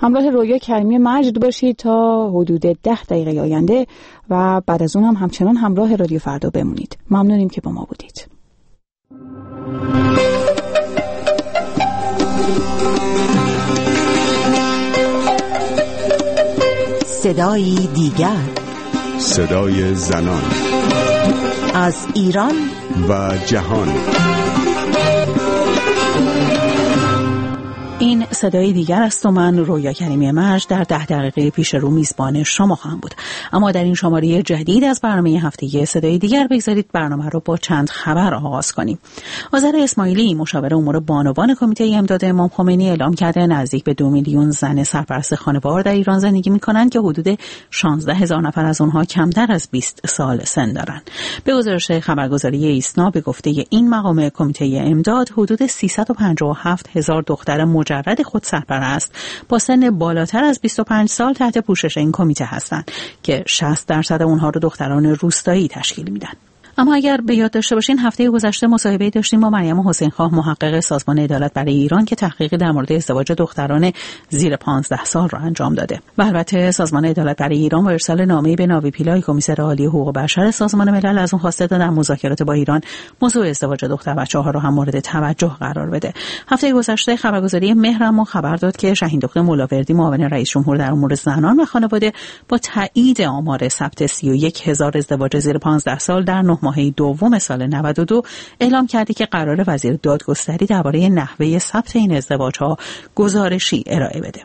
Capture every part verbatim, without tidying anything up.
همراه رویا کریمی مجد باشید تا حدود ده دقیقه آینده و بعد از اون هم همچنان همراه رادیو فردا بمونید. ممنونیم که با ما بودید. صدای دیگر، صدای زنان از ایران و جهان. این صدای دیگر است و من رویا کریمی مجد در ده دقیقه پیش رو میزبان شما خواهم بود. اما در این شماره جدید از برنامه هفتگی صدای دیگر بگذارید برنامه رو با چند خبر آغاز کنیم. آذر اسماعیلی مشاور امور بانوان کمیته امداد امام خمینی اعلام کرده نزدیک به دو میلیون زن سرپرست خانوار در ایران زندگی می‌کنند که حدود شانزده هزار نفر از آنها کمتر از بیست سال سن دارند. به گزارش خبرگزاری ایسنا به گفته این مقام کمیته امداد حدود سیصد و پنجاه و هفت هزار دختر مجرد خود سرپرست با سن بالاتر از بیست و پنج سال تحت پوشش این کمیته هستند که شصت درصد اونها رو دختران روستایی تشکیل میدن. اما اگر به یاد داشته باشین هفته گذشته مصاحبه داشتیم با مریم حسینخواه محقق سازمان عدالت برای ایران که تحقیقی در مورد ازدواج دختران زیر پانزده سال را انجام داده. و البته سازمان عدالت برای ایران با ارسال نامه‌ای به ناوی پیلای کمیسر عالی حقوق بشر سازمان ملل از اون خواسته تا در مذاکرات با ایران موضوع ازدواج دختر بچه‌ها رو هم مورد توجه قرار بده. هفته گذشته خبرگزاری مهرم خبر داد که شاهین دکتر مولاوردی معاون رئیس جمهور در امور زنان و خانواده با تایید آمار ثبت سی و یک هزار ازدواج زیر پانزده سال در نه ماهه دوم سال نود و دو اعلام کرده که قرار وزیر دادگستری درباره نحوه ثبت این ازدواج‌ها گزارشی ارائه بده.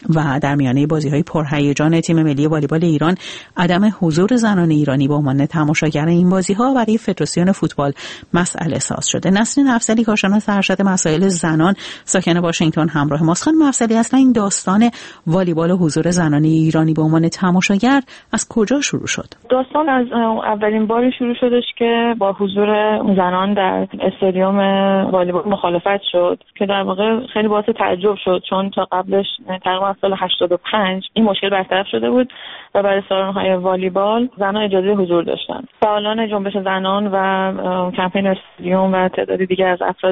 و در میانه بازی‌های پرهیجان تیم ملی والیبال ایران عدم حضور زنان ایرانی به عنوان تماشاگر این بازی‌ها برای فدراسیون فوتبال مسئله ساز شده. نسرین افضلی کارشناس ارشد مسائل زنان ساکن واشنگتن همراه ماست. خانم افضلی، اصلا این داستان والیبال و حضور زنان ایرانی به عنوان تماشاگر از کجا شروع شد؟ داستان از اولین باری شروع شدش که با حضور زنان در استادیوم والیبال مخالفت شد که در واقع خیلی باعث تعجب شد، چون تا قبلش تقریبا سال هشتاد و پنج این مشکل برطرف شده بود و برای سالن‌های والیبال زنان اجازه حضور داشتند. فعالان جنبش زنان و کمپین استادیوم و تعدادی دیگر از افراد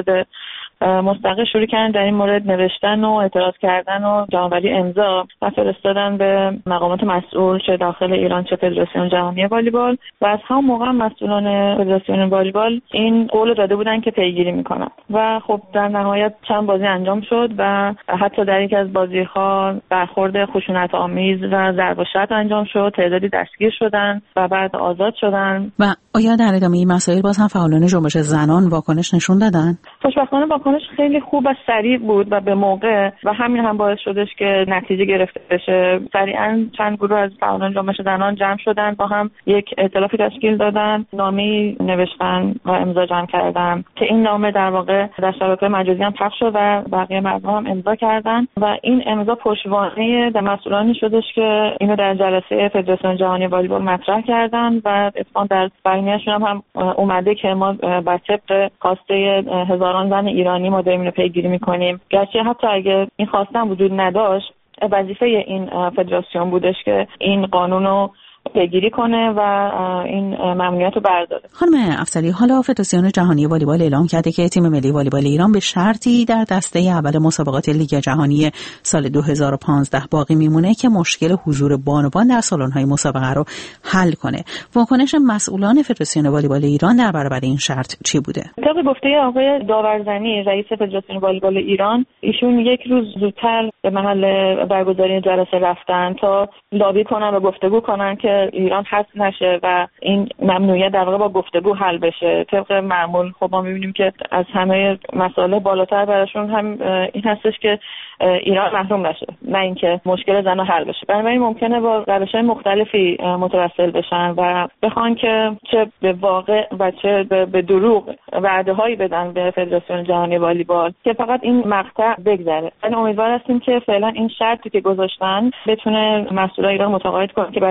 مستقل شروع کردن در این مورد نوشتن و اعتراض کردن و جمع‌آوری امضا و فرستادن به مقامات مسئول چه داخل ایران چه فدراسیون جهانی والیبال و از همون موقع مسئولان فدراسیون والیبال این قول داده بودن که پیگیری میکنن و خب در نهایت چند بازی انجام شد و حتی در یک از بازی‌ها برخورد خشونت‌آمیز و ضرب و شتم انجام شد، تعدادی دستگیر شدن و بعد آزاد شدن. و آیا در ادامه این مسائل باز هم فعالان جنبش زنان واکنش نشون دادن؟ خوشبختانه واکنش خیلی خوب و سریع بود و به موقع و همین هم باعث شدش که نتیجه گرفته بشه. سریعا چند گروه از فعالان جنبش زنان جمع شدن، با هم یک ائتلافی تشکیل دادن، نامه‌ای نوشتن و امضا جمع کردن که این نامه در واقع در شبکه‌های مجازی هم پخش شد و بقیه مردم هم امضا کردن و این امضا پشتوانه در مسئولانی شدش که اینو در جلسه فدراسیون جهانی والیبال مطرح کردن و اتفاقا در بیانیه‌شون هم, هم اومده که ما بر طبق خواسته هزاران زن ایرانی ما داریم اینو پیگیری میکنیم. گرچه حتی اگه این خواسته هم وجود نداشت، وظیفه این فدراسیون بودش که این قانونو پیگیری کنه و این ممنوعیت رو برداره. خانم افضلی، حالا فدراسیون جهانی والیبال اعلام کرده که تیم ملی والیبال ایران به شرطی در دسته اول مسابقات لیگ جهانی سال دو هزار و پانزده باقی میمونه که مشکل حضور بانوان در سالن‌های مسابقه رو حل کنه. واکنش مسئولان فدراسیون والیبال ایران در برابر این شرط چی بوده؟ طبق گفته آقای داورزنی رئیس فدراسیون والیبال ایران، ایشون یک روز زودتر به محل برگزاری جلسه رفتن تا لابی کنن و گفتگو کنن که ایران حذف نشه و این ممنوعیت در واقع با گفتگو حل بشه. طبق معمول خب ما می‌بینیم که از همه مسائل بالاتر براشون هم این هستش که ایران محروم نشه، نه اینکه مشکل زن‌ها حل بشه. بنابراین ممکنه با روش‌های مختلفی متوسل بشن و بخوان که چه به واقع و چه به دروغ وعده‌هایی بدن به فدراسیون جهانی والیبال که فقط این مقطع بگذره. من امیدوار هستیم که فعلا این شرطی که گذاشتن بتونه مسئولای ایران متقاعد کنه که برای این مشکل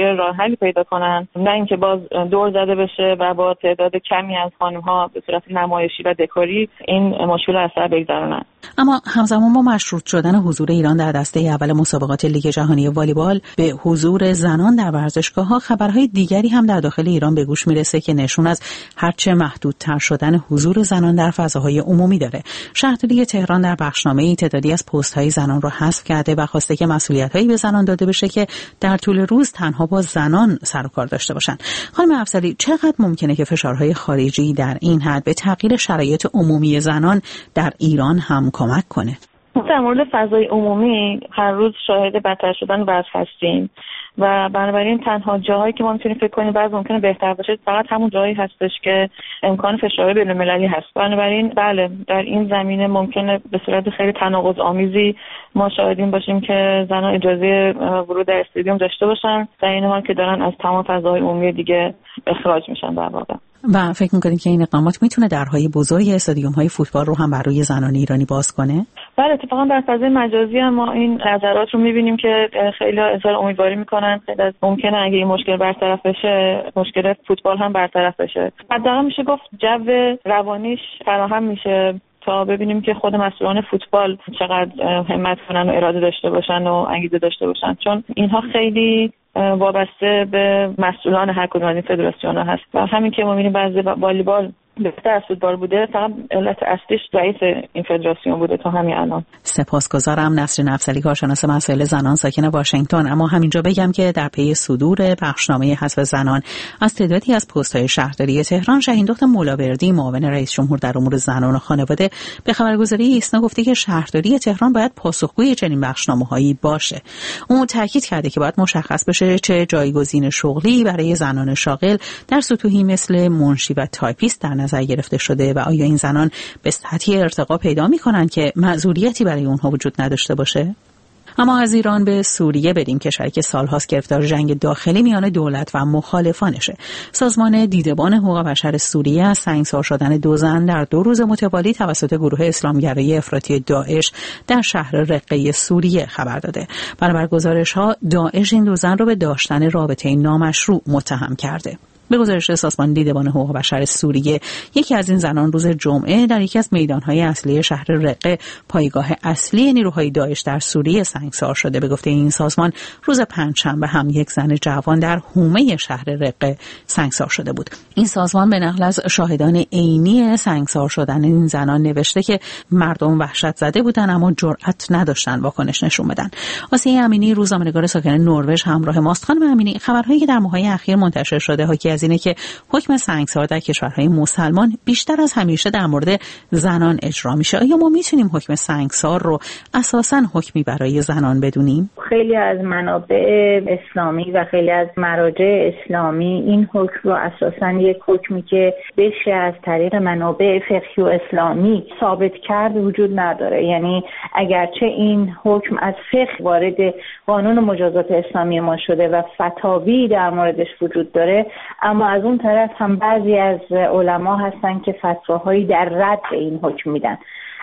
دیگه راه حلی پیدا کنن، نه اینکه باز دور زده بشه و با تعداد کمی از خانم‌ها به صورت نمایشی و دکوری این مشکل اثر بگذارونن. اما همزمان با مشروط شدن حضور ایران در دسته اول مسابقات لیگ جهانی والیبال به حضور زنان در ورزشگاه‌ها، خبرهای دیگری هم در داخل ایران به گوش میرسه که نشون از هرچه محدودتر شدن حضور زنان در فضاهای عمومی داره. شهرداری تهران در بخشنامه‌ای تعدادی از پست‌های زنان رو حذف کرده و خواسته که مسئولیت‌هایی به زنان داده بشه که در طول روز تنها با زنان سر و کار داشته باشن. خانم افضلی، چقدر ممکنه که فشارهای خارجی در این حد به تغییر شرایط عمومی زنان در ایران هم کمک کنه؟ در مورد فضای عمومی هر روز شاهد بدتر شدن وضع هستیم و بنابراین تنها جاهایی که ما میتونیم فکر کنیم بعضی ممکنه بهتر باشه فقط همون جایی هستش که امکان فشار بین‌المللی هست. بنابراین بله، در این زمینه ممکنه به صورت خیلی تناقض آمیزی ما شاهدیم باشیم که زنان اجازه ورود در استادیوم داشته باشن در این حال که دارن از تمام فضاهای عمومی دیگه اخراج میشن در واقع. و فکر می‌کنید که این اقدامات میتونه درهای بزرگ استادیوم‌های فوتبال رو هم برای زنان ایرانی باز کنه؟ بله، اتفاقا در فضای مجازی هم ما این نظرات رو می‌بینیم که خیلی اظهار امیدواری می‌کنن خیلی از ممکنه اگه این مشکل برطرف بشه مشکل فوتبال هم برطرف بشه. حداقل میشه گفت جو روانیش فراهم میشه تا ببینیم که خود مسئولان فوتبال چقدر همت کنن و اراده داشته باشن و انگیزه داشته باشن، چون اینها خیلی وابسته به مسئولان هر کدوم از این فدراسیون‌ها هست و همین که ما می‌بینیم بعضی والیبال بهتر از فوتبال بوده فقط علت اصلیش ضعیف این فدراسیون بوده تا همین الان. سپاسگزارم. نسرین افضلی، کارشناس مسائل زنان ساکن واشنگتن. اما همینجا بگم که در پی صدور بخشنامه حذف زنان از تعدادی از پست‌های شهرداری تهران، شاهین دختر مولاوردی، معاون رئیس جمهور در امور زنان و خانواده، به خبرگزاری ایسنا گفته که شهرداری تهران باید پاسخگوی چنین بخشنامه‌هایی باشه. اون تاکید کرده که باید مشخص بشه چه جایگزین شغلی برای زنان شاغل در سطوحی مثل منشی و تایپیست در نظر گرفته شده و آیا این زنان به سطحی ارتقا پیدا می‌کنند که معذوریتی برای اونها وجود نداشته باشه؟ اما از ایران به سوریه بریم، کشوری که سال‌هاست گرفتار جنگ داخلی میان دولت و مخالفانشه. سازمان دیدبان حقوق بشر سوریه از سنگسار شدن دو زن در دو روز متوالی توسط گروه اسلامگرایی افراطی داعش در شهر رقه سوریه خبر داده. بنابر گزارش‌ها داعش این دو زن را به داشتن رابطه نامشروع متهم کرده. به گزارش سازمان دیدبان حقوق بشر سوریه، یکی از این زنان روز جمعه در یکی از میدان‌های اصلی شهر رقه، پایگاه اصلی نیروهای داعش در سوریه، سنگسار شده. به گفته این سازمان روز پنجشنبه هم یک زن جوان در حومه شهر رقه سنگسار شده بود. این سازمان به نقل از شاهدان عینی سنگسار شدن این زنان نوشته که مردم وحشت زده بودند اما جرأت نداشتن واکنش نشون بدن. آسیه امینی، روزنامه‌نگار ساکن نروژ، همراه ماست. خانم امینی، خبرهایی که در ماه‌های اخیر منتشر شده حاکی از اینه که حکم سنگسار در کشورهای مسلمان بیشتر از همیشه در مورد زنان اجرا میشه. آیا ما میتونیم حکم سنگسار رو اساساً حکمی برای زنان بدونیم؟ خیلی از منابع اسلامی و خیلی از مراجع اسلامی این حکم رو اساساً یک حکمی که بشه از طریق منابع فقهی و اسلامی ثابت کرد وجود نداره. یعنی اگرچه این حکم از فقه وارد قانون مجازات اسلامی ما شده و فتاوی در موردش وجود داره، اما از اون طرف هم بعضی از علما هستن که فتواهایی در رد به این حکم میدن.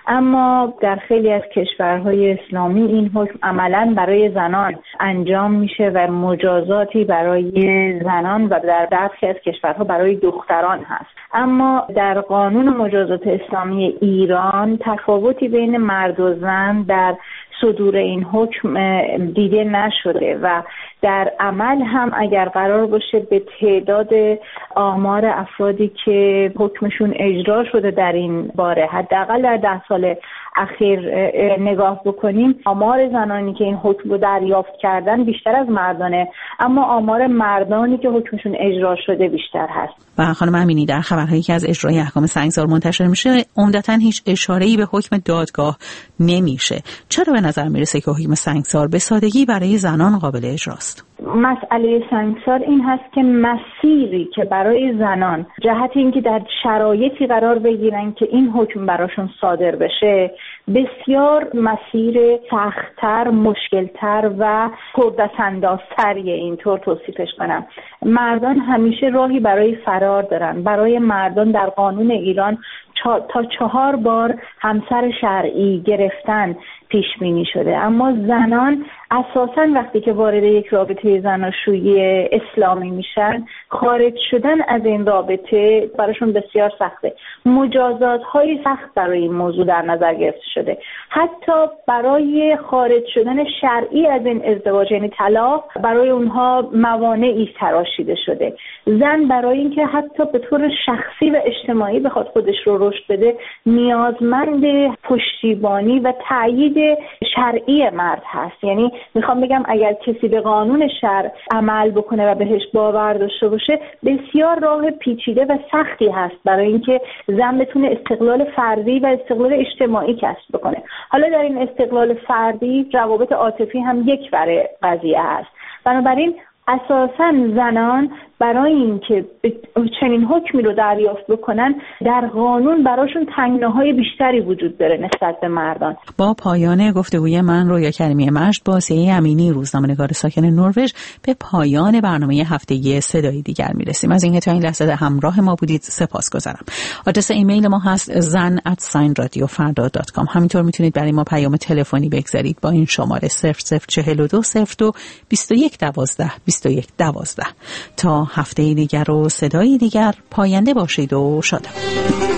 اما در خیلی از کشورهای اسلامی این حکم عملاً برای زنان انجام میشه و مجازاتی برای زنان و در برخی از کشورها برای دختران هست. اما در قانون مجازات اسلامی ایران تفاوتی بین مرد و زن در صدور این حکم دیده نشده و در عمل هم اگر قرار باشه به تعداد آمار افرادی که حکمشون اجرا شده در این باره حداقل در ده سال اخیر نگاه بکنیم، آمار زنانی که این حکم رو دریافت کردن بیشتر از مردانه، اما آمار مردانی که حکمشون اجرا شده بیشتر هست. و خانم امینی، در خبرهایی که از اجرای احکام سنگسار منتشر میشه عمدتاً هیچ اشاره‌ای به حکم دادگاه نمیشه. چرا به نظر میرسه که حکم سنگسار به سادگی برای زنان قابل اجراست؟ مسئله سنگسار این هست که مسیری که برای زنان جهت اینکه در شرایطی قرار بگیرن که این حکم براشون صادر بشه بسیار مسیر سخت‌تر، مشکل‌تر و پردست‌اندازتریه، اینطور توصیفش کنم. مردان همیشه راهی برای فرار دارن. برای مردان در قانون ایران تا چهار بار همسر شرعی گرفتن پیش بینی شده، اما زنان اساساً وقتی که وارد یک رابطه زناشویی اسلامی میشن، خارج شدن از این رابطه براشون بسیار سخته. مجازات‌های سخت برای این موضوع در نظر گرفته شده. حتی برای خارج شدن شرعی از این ازدواج، یعنی طلاق، برای اونها موانعی تراشیده شده. زن برای اینکه حتی به طور شخصی و اجتماعی بخواد خودش رو رشد بده، نیازمند پشتیبانی و تأیید شرعی مرد هست. یعنی میخوام بگم اگر کسی به قانون شرع عمل بکنه و بهش باور داشته باشه، بسیار راه پیچیده و سختی هست برای اینکه زن بتونه استقلال فردی و استقلال اجتماعی کسب بکنه. حالا در این استقلال فردی روابط عاطفی هم یک بره قضیه هست. بنابراین اساساً زنان برای اینکه چنین حکمی رو دریافت بکنن، در قانون براشون تنگناهای بیشتری وجود داره نسبت به مردان. با پایان گفتگوی من رویا کریمی مجد با سیه امینی، روزنامه‌نگار ساکن نروژ، به پایان برنامه هفتگی صدای دیگر میرسیم. از اینکه تا این لحظه همراه ما بودید سپاسگزارم. آدرس ایمیل ما هست زن ات ساین رادیو فردا دات کام. همینطور میتونید برای ما پیام تلفنی بگذارید با این شماره صفر صفر چهل و دو صفر دو بیست و یک دوازده بیست و یک دوازده. تا هفته دیگر و صدای دیگر، پاینده باشید و شادم.